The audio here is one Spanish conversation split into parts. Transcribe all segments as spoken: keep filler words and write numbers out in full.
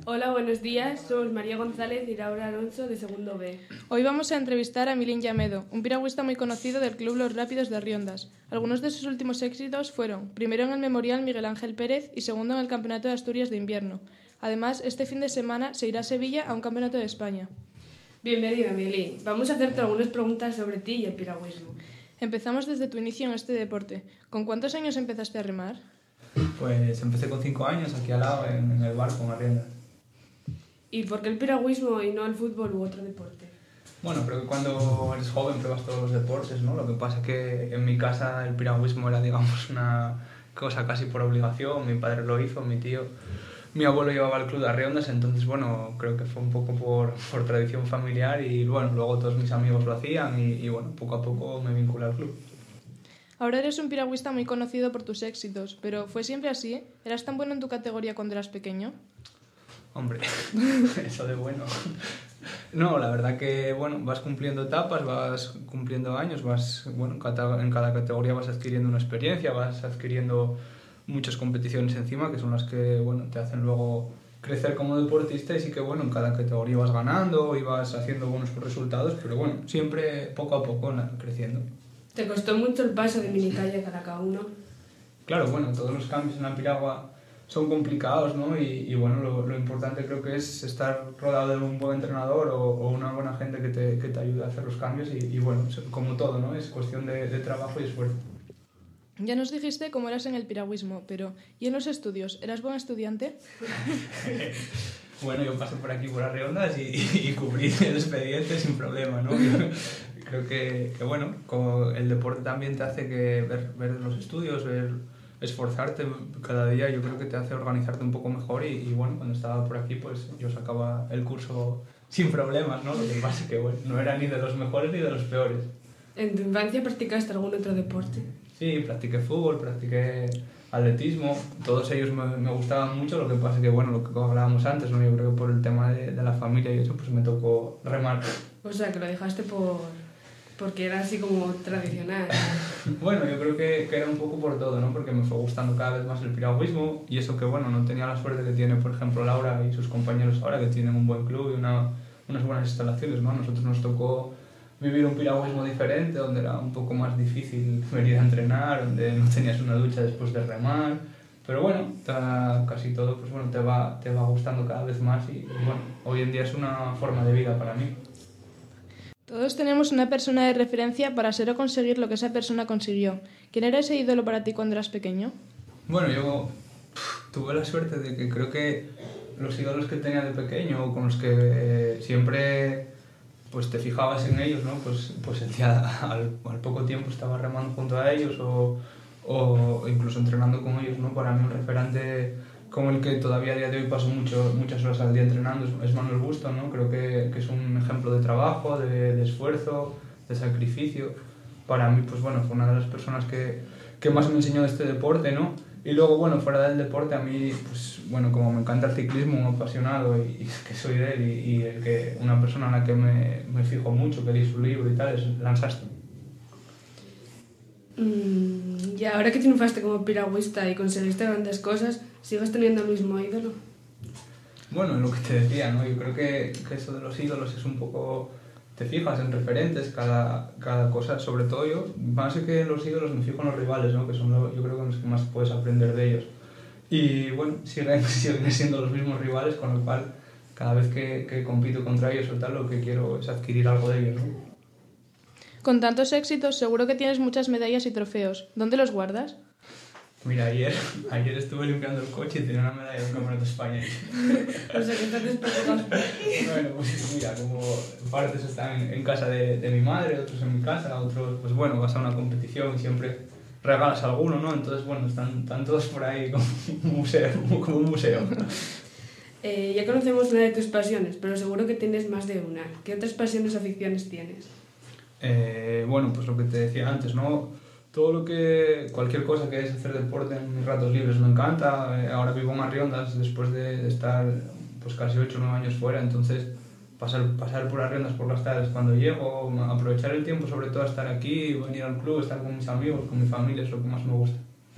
Hola, buenos días. Somos María González y Laura Alonso de segundo B. Hoy vamos a entrevistar a Milín Llamedo, un piragüista muy conocido del Club Los Rápidos de Riondas. Algunos de sus últimos éxitos fueron, primero en el Memorial Miguel Ángel Pérez y segundo en el Campeonato de Asturias de Invierno. Además, este fin de semana se irá a Sevilla a un Campeonato de España. Bienvenido, Milín. Vamos a hacerte algunas preguntas sobre ti y el piragüismo. Empezamos desde tu inicio en este deporte. ¿Con cuántos años empezaste a remar? Pues empecé con cinco años aquí al lado, en, en el barco, en Arrienda. ¿Y por qué el piragüismo y no el fútbol u otro deporte? Bueno, creo que cuando eres joven pruebas todos los deportes, ¿no? Lo que pasa es que en mi casa el piragüismo era, digamos, una cosa casi por obligación. Mi padre lo hizo, mi tío, mi abuelo llevaba el club de Arriondas, entonces, bueno, creo que fue un poco por, por tradición familiar y, bueno, luego todos mis amigos lo hacían y, y, bueno, poco a poco me vinculé al club. Ahora eres un piragüista muy conocido por tus éxitos, pero ¿fue siempre así? ¿Eras tan bueno en tu categoría cuando eras pequeño? Hombre, eso de bueno. No, la verdad que, bueno, vas cumpliendo etapas, vas cumpliendo años, vas, bueno, en cada, en cada categoría vas adquiriendo una experiencia, vas adquiriendo muchas competiciones encima, que son las que, bueno, te hacen luego crecer como deportista y sí que, bueno, en cada categoría vas ganando y vas haciendo buenos resultados, pero bueno, siempre poco a poco creciendo. ¿Te costó mucho el paso de minicalle a Caraca uno? Claro, bueno, todos los cambios en la piragua son complicados, ¿no? Y, y bueno, lo, lo importante creo que es estar rodeado de un buen entrenador o, o una buena gente que te, que te ayude a hacer los cambios y, y bueno, como todo, ¿no? Es cuestión de, de trabajo y esfuerzo. Ya nos dijiste cómo eras en el piragüismo, pero ¿y en los estudios? ¿Eras buen estudiante? Bueno, yo pasé por aquí por Arriondas y, y, y cubrí el expediente sin problema, ¿no? Creo que, que, bueno, como el deporte también te hace que ver, ver los estudios, ver, esforzarte cada día, yo creo que te hace organizarte un poco mejor y, y bueno, cuando estaba por aquí pues yo sacaba el curso sin problemas, ¿no? Lo que pasa es que bueno, no era ni de los mejores ni de los peores. ¿En tu infancia practicaste algún otro deporte? Sí, practiqué fútbol, practiqué atletismo, todos ellos me, me gustaban mucho, lo que pasa es que bueno, lo que hablábamos antes, ¿no? Yo creo que por el tema de, de la familia y eso pues me tocó remar. O sea, que lo dejaste por... porque era así como tradicional. Bueno, yo creo que, que era un poco por todo, ¿no? Porque me fue gustando cada vez más el piragüismo y eso que, bueno, no tenía la suerte que tiene, por ejemplo, Laura y sus compañeros ahora, que tienen un buen club y una, unas buenas instalaciones, ¿no? A nosotros nos tocó vivir un piragüismo diferente, donde era un poco más difícil venir a entrenar, donde no tenías una ducha después de remar, pero bueno, ta, casi todo, pues bueno, te va, te va gustando cada vez más y, y bueno, hoy en día es una forma de vida para mí. Todos tenemos una persona de referencia para ser o conseguir lo que esa persona consiguió. ¿Quién era ese ídolo para ti cuando eras pequeño? Bueno, yo pff, tuve la suerte de que creo que los ídolos que tenía de pequeño o con los que eh, siempre pues, te fijabas en ellos, ¿no? Pues, pues el día, al, al poco tiempo estaba remando junto a ellos o, o incluso entrenando con ellos, ¿no? Para mí un referente como el que todavía a día de hoy paso mucho, muchas horas al día entrenando es Manuel Busto, ¿no? Creo que, que es un ejemplo de trabajo, de, de esfuerzo, de sacrificio. Para mí, pues bueno, fue una de las personas que, que más me enseñó de este deporte, ¿no? Y luego, bueno, fuera del deporte, a mí, pues bueno, como me encanta el ciclismo, un apasionado y, y que soy de él y, y el que, una persona en la que me, me fijo mucho, que leí su libro y tal, es Lance Armstrong. Mm, y ahora que triunfaste como piragüista y conseguiste grandes cosas, ¿sigues teniendo el mismo ídolo? Bueno, lo que te decía, ¿no? Yo creo que, que eso de los ídolos es un poco... Te fijas en referentes, cada, cada cosa, sobre todo yo, más que en los ídolos me fijo en los rivales, ¿no? Que son lo, yo creo que los que más puedes aprender de ellos. Y bueno, siguen, siguen siendo los mismos rivales, con lo cual cada vez que, que compito contra ellos o tal, lo que quiero es adquirir algo de ellos, ¿no? Con tantos éxitos, seguro que tienes muchas medallas y trofeos. ¿Dónde los guardas? Mira, ayer, ayer estuve limpiando el coche y tenía una medalla de un campeonato de España. O sea, que estás despreocupado. Bueno, pues mira, como partes están en, en casa de, de mi madre, otros en mi casa, otros, pues bueno, vas a una competición y siempre regalas a alguno, ¿no? Entonces, bueno, están, están todos por ahí como un museo. Como un museo. Eh, ya conocemos una de tus pasiones, pero seguro que tienes más de una. ¿Qué otras pasiones o aficiones tienes? Eh, bueno, pues lo que te decía antes, ¿no? Todo lo que, cualquier cosa que es hacer deporte en mis ratos libres me encanta. Ahora vivo en Arriondas después de, de estar pues casi ocho o nueve años fuera, entonces pasar, pasar por Arriondas por las tardes cuando llego, aprovechar el tiempo sobre todo a estar aquí, venir al club, estar con mis amigos, con mi familia, es lo que más me gusta.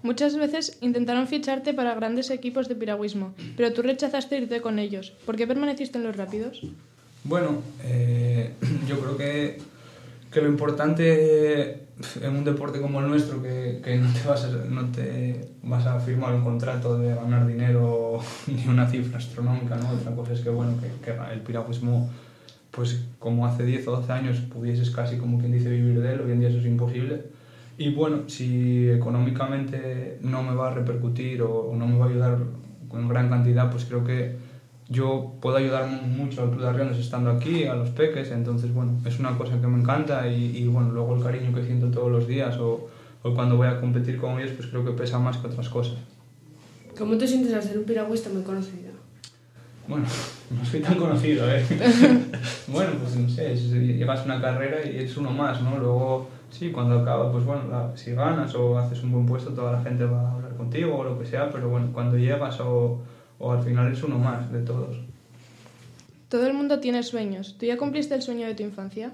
Muchas veces intentaron ficharte para grandes equipos de piragüismo, pero tú rechazaste irte con ellos. ¿Por qué permaneciste en los Rápidos? Bueno, eh, yo creo que, que lo importante en un deporte como el nuestro, que, que no, te vas a, no te vas a firmar un contrato de ganar dinero ni una cifra astronómica, ¿no? Otra cosa es que, bueno, que, que el piragüismo, pues como hace diez o doce años pudieses casi, como quien dice, vivir de él, hoy en día eso es imposible. Y bueno, si económicamente no me va a repercutir o, o no me va a ayudar con gran cantidad, pues creo que yo puedo ayudar mucho al Club de Arriondas estando aquí, a los peques, entonces bueno, es una cosa que me encanta y, y bueno, luego el cariño que siento todos los días o, o cuando voy a competir con ellos, pues creo que pesa más que otras cosas. ¿Cómo te sientes al ser un piragüista muy conocido? Bueno, no soy tan conocido, ¿eh? Bueno, pues no sé, llevas una carrera y es uno más, ¿no? Luego, sí, cuando acaba, pues bueno, la, si ganas o haces un buen puesto, toda la gente va a hablar contigo o lo que sea, pero bueno, cuando llegas o, o al final es uno más de todos. Todo el mundo tiene sueños. ¿Tú ya cumpliste el sueño de tu infancia?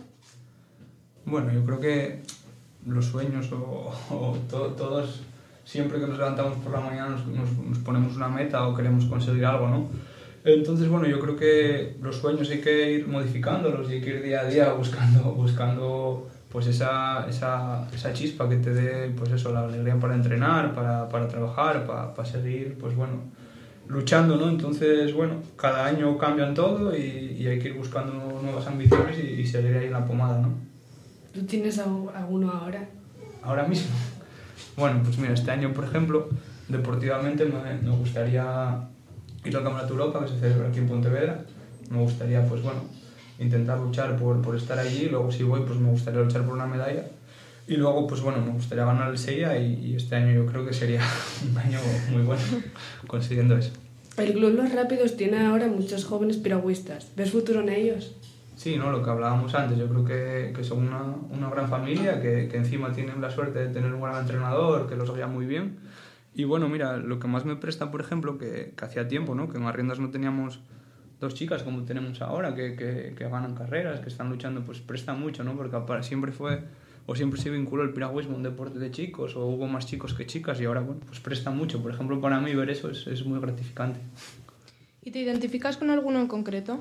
Bueno, yo creo que los sueños o, o to, todos, siempre que nos levantamos por la mañana nos, nos, nos ponemos una meta o queremos conseguir algo, ¿no? Entonces, bueno, yo creo que los sueños hay que ir modificándolos y hay que ir día a día buscando, buscando pues esa, esa, esa chispa que te dé, pues eso, la alegría para entrenar, para, para trabajar, para, para seguir, pues bueno, luchando, ¿no? Entonces, bueno, cada año cambian todo y, y hay que ir buscando nuevas ambiciones y, y seguir ahí en la pomada, ¿no? ¿Tú tienes alguno ahora? ¿Ahora mismo? Bueno, pues mira, este año, por ejemplo, deportivamente me, me gustaría ir al Campeonato Europa, que se celebra aquí en Pontevedra. Me gustaría, pues bueno, intentar luchar por, por estar allí. Luego, si voy, pues me gustaría luchar por una medalla. Y luego, pues bueno, me gustaría ganar el SEIA y, y este año yo creo que sería un año muy bueno consiguiendo eso. El Club Los Rápidos tiene ahora muchos jóvenes piragüistas. ¿Ves futuro en ellos? Sí, ¿no? Lo que hablábamos antes. Yo creo que, que son una, una gran familia, que, que encima tienen la suerte de tener un gran entrenador, que los guía muy bien. Y bueno, mira, lo que más me presta, por ejemplo, que, que hacía tiempo, ¿no? Que en Arriondas no teníamos dos chicas como tenemos ahora, que, que, que ganan carreras, que están luchando, pues presta mucho, ¿no? Porque para, siempre fue, o siempre se vinculó el piragüismo a un deporte de chicos, o hubo más chicos que chicas, y ahora, bueno, pues presta mucho. Por ejemplo, para mí ver eso es, es muy gratificante. ¿Y te identificas con alguno en concreto?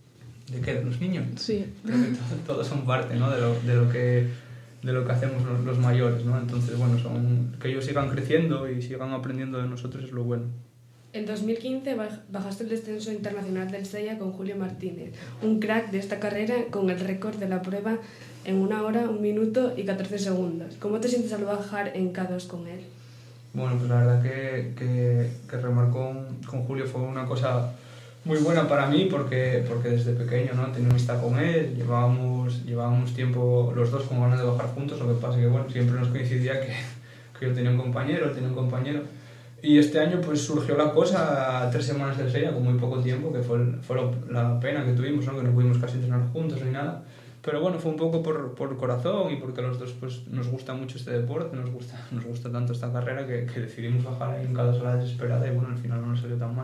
¿De qué? ¿De los niños? Sí. Creo que todos todo son parte, ¿no? De lo, de lo que... de lo que hacemos los, los mayores, ¿no? Entonces, bueno, son, que ellos sigan creciendo y sigan aprendiendo de nosotros es lo bueno. En dos mil quince bajaste el descenso internacional del SEIA con Julio Martínez, un crack de esta carrera con el récord de la prueba en una hora, un minuto y catorce segundos. ¿Cómo te sientes al bajar en K dos con él? Bueno, pues la verdad que, que, que remar con, con Julio fue una cosa muy buena para mí porque, porque desde pequeño, ¿no? Tenía amistad con él, llevábamos, llevábamos tiempo los dos con ganas de bajar juntos, lo que pasa que bueno, siempre nos coincidía que, que yo tenía un compañero, él tenía un compañero. Y este año pues surgió la cosa a tres semanas del SEIA, con muy poco tiempo, que fue, fue lo, la pena que tuvimos, ¿no? Que no pudimos casi entrenar juntos ni nada. Pero bueno, fue un poco por, por corazón y porque los dos pues, nos gusta mucho este deporte, nos gusta, nos gusta tanto esta carrera que, que decidimos bajar ahí en cada sola desesperada y bueno, al final no nos salió tan mal.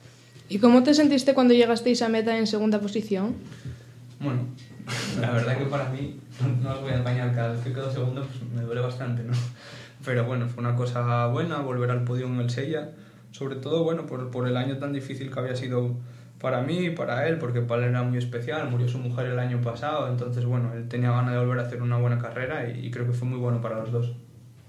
¿Y cómo te sentiste cuando llegasteis a meta en segunda posición? Bueno, la verdad que para mí, no, no os voy a engañar, cada vez que quedo segundo pues me duele bastante, ¿no? Pero bueno, fue una cosa buena volver al podio en el SEIA, sobre todo bueno, por, por el año tan difícil que había sido para mí y para él, porque para él era muy especial, murió su mujer el año pasado, entonces bueno, él tenía ganas de volver a hacer una buena carrera y, y creo que fue muy bueno para los dos.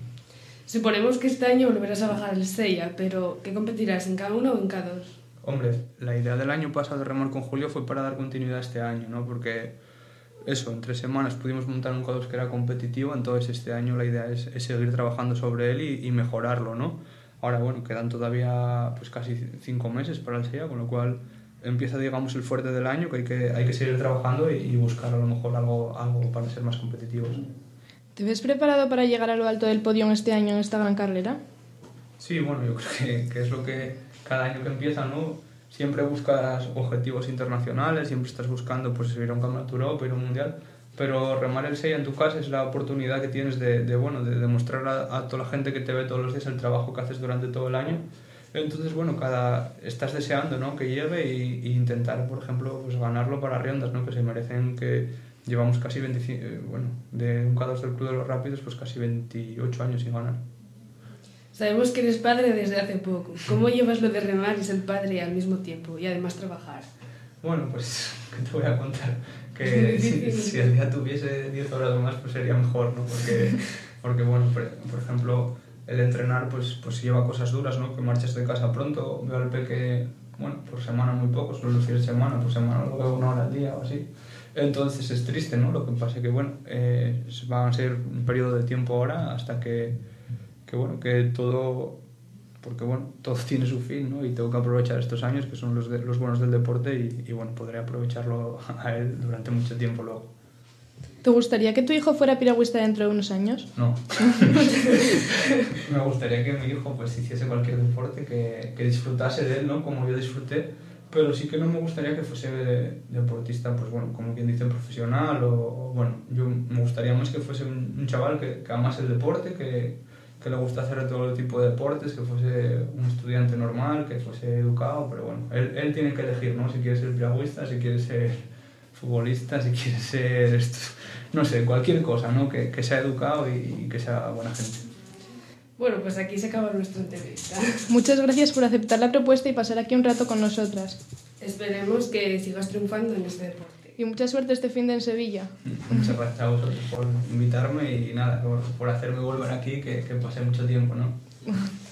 Suponemos que este año volverás a bajar el SEIA, pero ¿qué competirás, en K uno o en K dos? Hombre, la idea del año pasado de remar con Julio fue para dar continuidad este año, ¿no? Porque eso, en tres semanas pudimos montar un K dos que era competitivo, entonces este año la idea es, es seguir trabajando sobre él y, y mejorarlo, ¿no? Ahora, bueno, quedan todavía pues casi cinco meses para el SEIA, con lo cual empieza, digamos, el fuerte del año, que hay que, hay que seguir trabajando y, y buscar a lo mejor algo, algo para ser más competitivos. ¿Te ves preparado para llegar a lo alto del podio este año en esta gran carrera? Sí, bueno, yo creo que, que es lo que cada año que empieza, ¿no? Siempre buscas objetivos internacionales, siempre estás buscando pues, ir a un campeonato Europa, ir a un mundial, pero remar el SEIA en tu casa es la oportunidad que tienes de, de, bueno, de demostrar a, a toda la gente que te ve todos los días el trabajo que haces durante todo el año. Entonces, bueno, cada, estás deseando, ¿no? Que llegue y, y intentar, por ejemplo, pues, ganarlo para Arriondas, ¿no? Que se merecen, que llevamos casi veinticinco, bueno, de un K dos del Club de los Rápidos, pues casi veintiocho años sin ganar. Sabemos que eres padre desde hace poco. ¿Cómo llevas lo de remar y ser padre al mismo tiempo y además trabajar? Bueno, pues, ¿qué te voy a contar? Que si, si el día tuviese diez horas más, pues sería mejor, ¿no? Porque, porque bueno, por, por ejemplo, el entrenar, pues, pues lleva cosas duras, ¿no? Que marchas de casa pronto, veo al peque, bueno, por semana muy poco, solo los fines de semana, por semana lo veo una hora al día o así. Entonces es triste, ¿no? Lo que pasa es que, bueno, eh, va a ser un periodo de tiempo ahora hasta que, que, bueno, que todo... Porque, bueno, todo tiene su fin, ¿no? Y tengo que aprovechar estos años, que son los, de, los buenos del deporte, y, y, bueno, podré aprovecharlo a él durante mucho tiempo luego. ¿Te gustaría que tu hijo fuera piragüista dentro de unos años? No. Me gustaría que mi hijo, pues, hiciese cualquier deporte, que, que disfrutase de él, ¿no? Como yo disfruté, pero sí que no me gustaría que fuese deportista, pues, bueno, como quien dice, profesional, o, o bueno, yo me gustaría más que fuese un, un chaval que, que amase el deporte, que... que le gusta hacer todo tipo de deportes, que fuese un estudiante normal, que fuese educado, pero bueno, él, él tiene que elegir, ¿no? Si quiere ser piragüista, si quiere ser futbolista, si quiere ser, esto, no sé, cualquier cosa, ¿no? Que, que sea educado y, y que sea buena gente. Bueno, pues aquí se acaba nuestra entrevista. Muchas gracias por aceptar la propuesta y pasar aquí un rato con nosotras. Esperemos que sigas triunfando en este deporte. Y mucha suerte este fin de en Sevilla. Muchas gracias a vosotros por invitarme y nada, por, por hacerme volver aquí, que, que pasé mucho tiempo, ¿no?